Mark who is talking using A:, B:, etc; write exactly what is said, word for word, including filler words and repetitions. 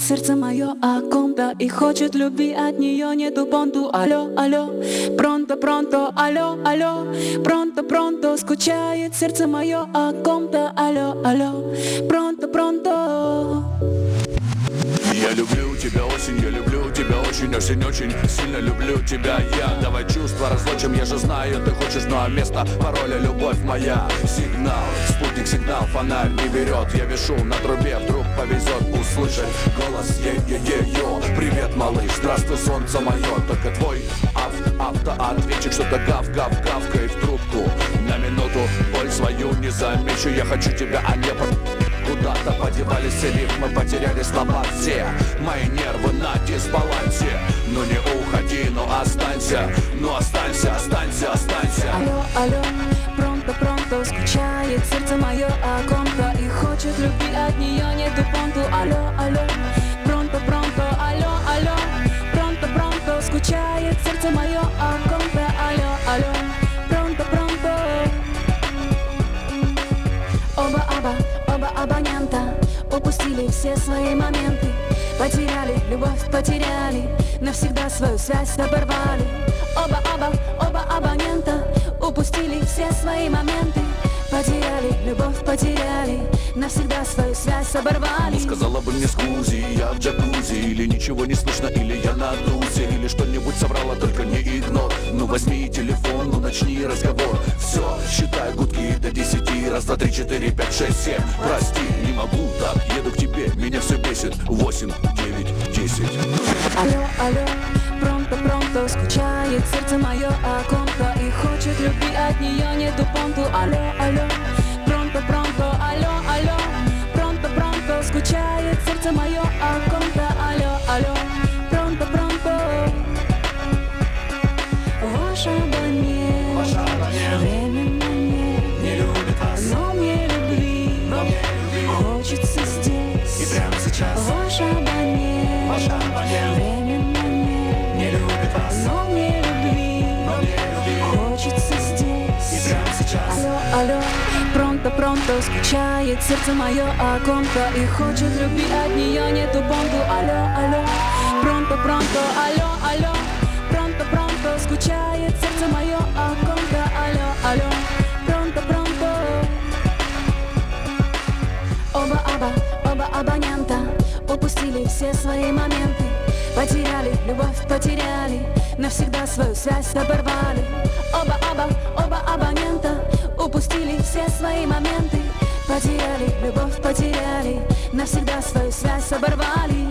A: сердце мое о ком-то и хочет любви, от нее нету понту. Алло, алло, пронто, пронто, алло, алло, пронто, пронто, скучает сердце мое о ком-то. Алло, алло, пронто, пронто.
B: Я люблю тебя, осень, я люблю тебя очень, осень, очень сильно люблю тебя я. Давай чувства разлучим, я же знаю, ты хочешь, ну а место пароля любовь моя. Сигнал, спутник, сигнал, фонарь не берет. Я вешу на трубе, вдруг повезет услышать голос е-е-е-ё. Привет, малыш, здравствуй, солнце мое. Только твой автоответчик что-то гав-гав-гавкает в трубку. На минуту боль свою не замечу, я хочу тебя, а не по... Куда-то подевались все рифмы, потеряли слова все. Мои нервы на дисбалансе. Ну не уходи, но останься. Ну останься, останься, останься.
A: Алло, алло, пронто, пронто, скучает сердце мое о ком-то и хочет любви, от нее нету понту. Алло, алло, пронто, пронто, алло, алло, пронто, пронто, скучает сердце мое о ком-то. Алло, алло, пронто, пронто. Оба-оба, оба абонента упустили все свои моменты. Потеряли любовь, потеряли, навсегда свою связь оборвали. Оба-оба, оба абонента упустили все свои моменты. Потеряли любовь, потеряли, навсегда свою связь оборвали.
B: Ну, сказала бы мне скузи, я в джакузи. Или ничего не слышно, или я на дузе. Или что-нибудь соврала, только не игнор. Ну возьми телефон, ну начни разговор. Все, считай гудки до десяти. Раз, два, три, четыре, пять, шесть, семь. Прости, не могу так, еду к тебе, меня все бесит. Восемь, девять, десять.
A: Алло, алло, пронто, пронто, скучает сердце мое о ком-то и хочет любви, от нее нету понту. Алло, алло, пронто, пронто, алло, алло, пронто, пронто, скучает сердце мое о ком-то. Алло, алло, пронто, пронто. Ваш абонент,
B: Ваш абонент
A: временно нет,
B: не любит вас,
A: но мне любви,
B: но мне любви
A: хочется здесь.
B: и прямо сейчас.
A: Ваш абонент,
B: Ваш абонент
A: временно нет,
B: не любит вас,
A: но мне любви,
B: но мне любви
A: хочется здесь.
B: и прямо сейчас.
A: Алло, алло, пронто, пронто, скучает сердце мое о ком-то и хочет любви, от нее нету понту. Алло, алло, пронто, пронто, алло, алло, пронто, пронто, скучает сердце мое о ком-то. Алло, алло, пронто, пронто. Оба-оба, оба абонента упустили все свои моменты. Потеряли любовь, потеряли, навсегда свою связь оборвали. Оба-оба, оба абонента упустили все свои моменты. Потеряли любовь, потеряли, навсегда свою связь оборвали.